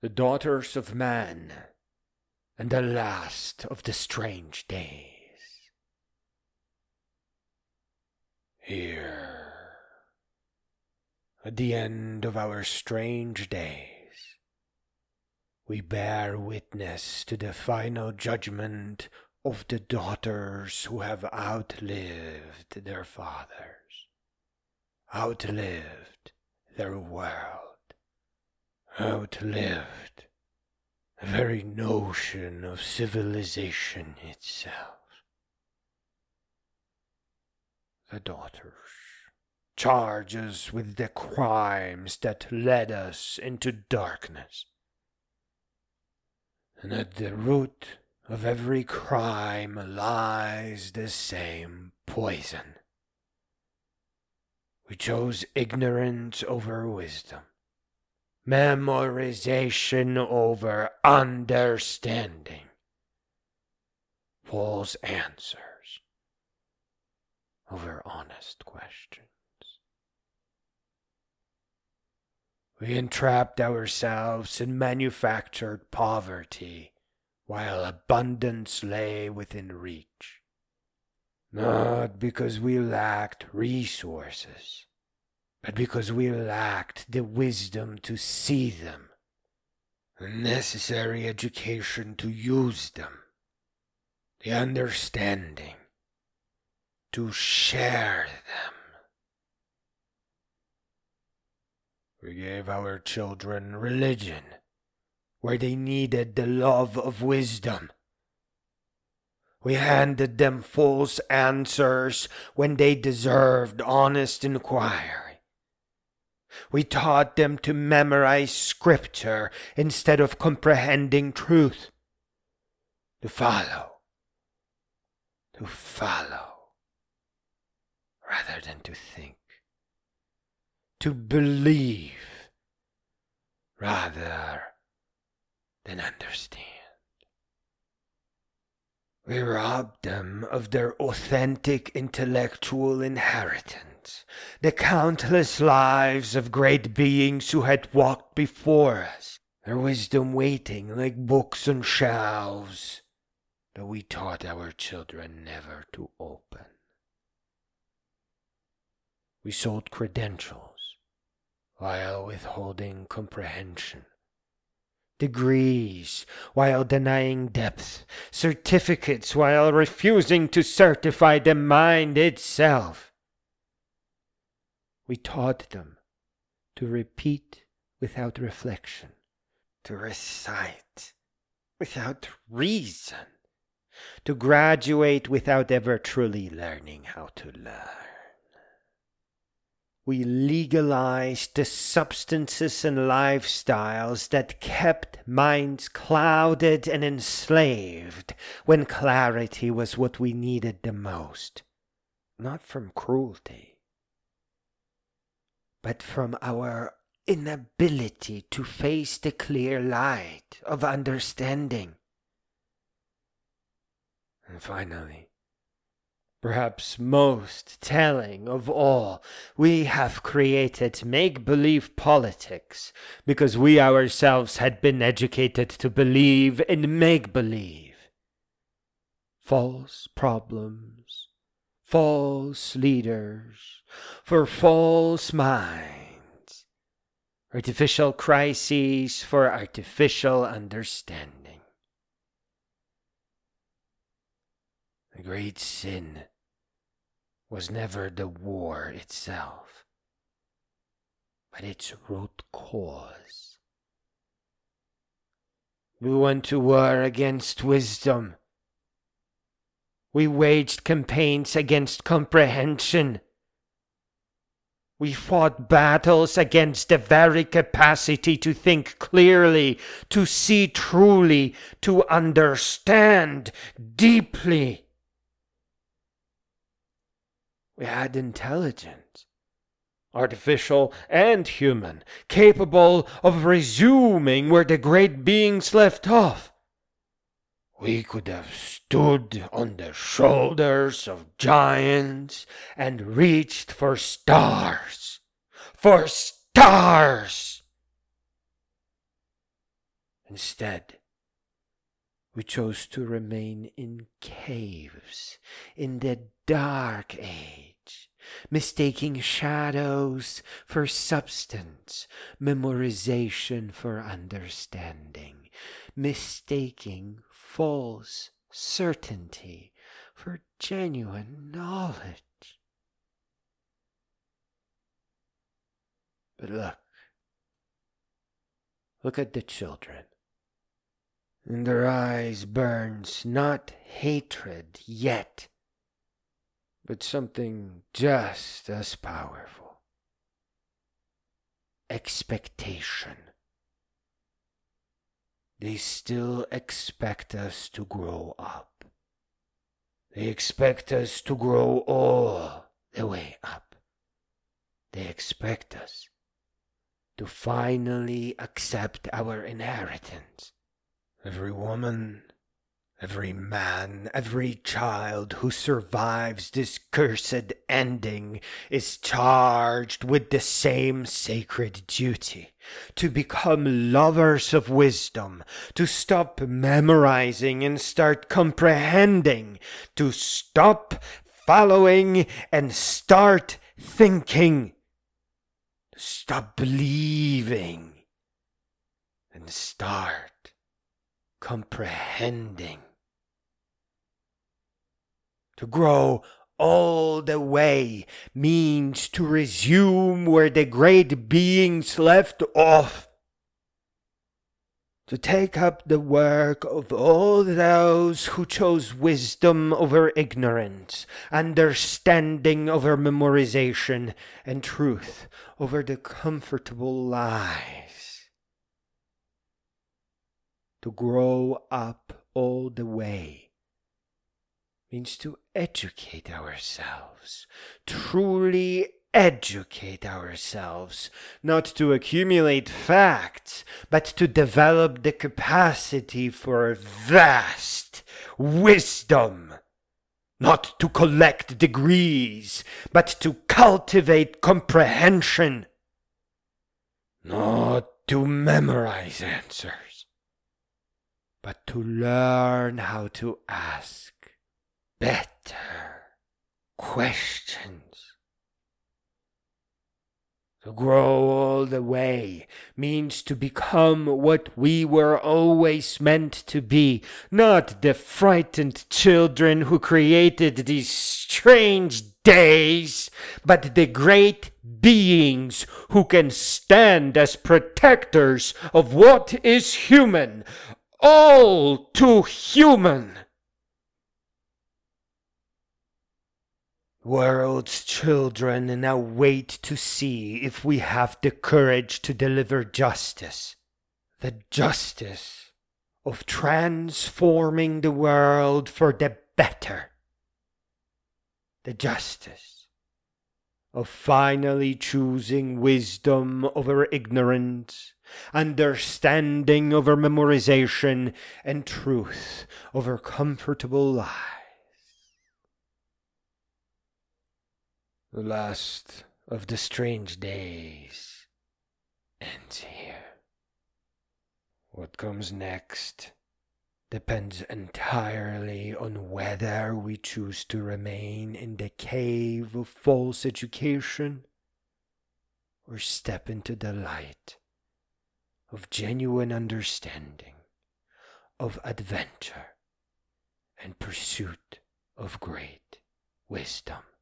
the daughters of man, and the last of the strange days. Here, at the end of our strange days, we bear witness to the final judgment of the daughters who have outlived their fathers, outlived their world, outlived the very notion of civilization itself. The daughters charge us with the crimes that led us into darkness, and at the root of every crime lies the same poison. We chose ignorance over wisdom, memorization over understanding, false answers over honest questions. We entrapped ourselves in manufactured poverty while abundance lay within reach, not because we lacked resources, but because we lacked the wisdom to see them, the necessary education to use them, the understanding to share them. We gave our children religion where they needed the love of wisdom. We handed them false answers when they deserved honest inquiry. We taught them to memorize scripture instead of comprehending truth. To follow rather than to think. To believe rather than understand. We robbed them of their authentic intellectual inheritance, the countless lives of great beings who had walked before us, their wisdom waiting like books on shelves that we taught our children never to open. We sold credentials while withholding comprehension, degrees while denying depth, certificates while refusing to certify the mind itself. We taught them to repeat without reflection, to recite without reason, to graduate without ever truly learning how to learn. We legalized the substances and lifestyles that kept minds clouded and enslaved when clarity was what we needed the most, not from cruelty, but from our inability to face the clear light of understanding. And finally, perhaps most telling of all, we have created make-believe politics because we ourselves had been educated to believe in make-believe. False problems, false leaders, for false minds, artificial crises for artificial understanding. The great sin was never the war itself, but its root cause. We went to war against wisdom. We waged campaigns against comprehension. We fought battles against the very capacity to think clearly, to see truly, to understand deeply. We had intelligence, artificial and human, capable of resuming where the great beings left off. We could have stood on the shoulders of giants and reached for stars. For stars! Instead, we chose to remain in caves in the Dark Age, mistaking shadows for substance, memorization for understanding, mistaking false certainty for genuine knowledge. But look at the children. In their eyes burns not hatred yet, but something just as powerful. Expectation. They still expect us to grow up. They expect us to grow all the way up. They expect us to finally accept our inheritance. Every woman, every man, every child who survives this cursed ending is charged with the same sacred duty: to become lovers of wisdom, to stop memorizing and start comprehending, to stop following and start thinking, to stop believing and start comprehending. To grow all the way means to resume where the great beings left off. To take up the work of all those who chose wisdom over ignorance, understanding over memorization, and truth over the comfortable lies. To grow up all the way means to educate ourselves, truly educate ourselves, not to accumulate facts, but to develop the capacity for vast wisdom, not to collect degrees, but to cultivate comprehension, not to memorize answers, but to learn how to ask better questions. To grow all the way means to become what we were always meant to be, not the frightened children who created these strange days, but the great beings who can stand as protectors of what is human, all too human. World's children now wait to see if we have the courage to deliver justice. The justice of transforming the world for the better. The justice of finally choosing wisdom over ignorance, understanding over memorization, and truth over comfortable lies. The last of the strange days ends here. What comes next depends entirely on whether we choose to remain in the cave of false education or step into the light of genuine understanding, of adventure, and pursuit of great wisdom.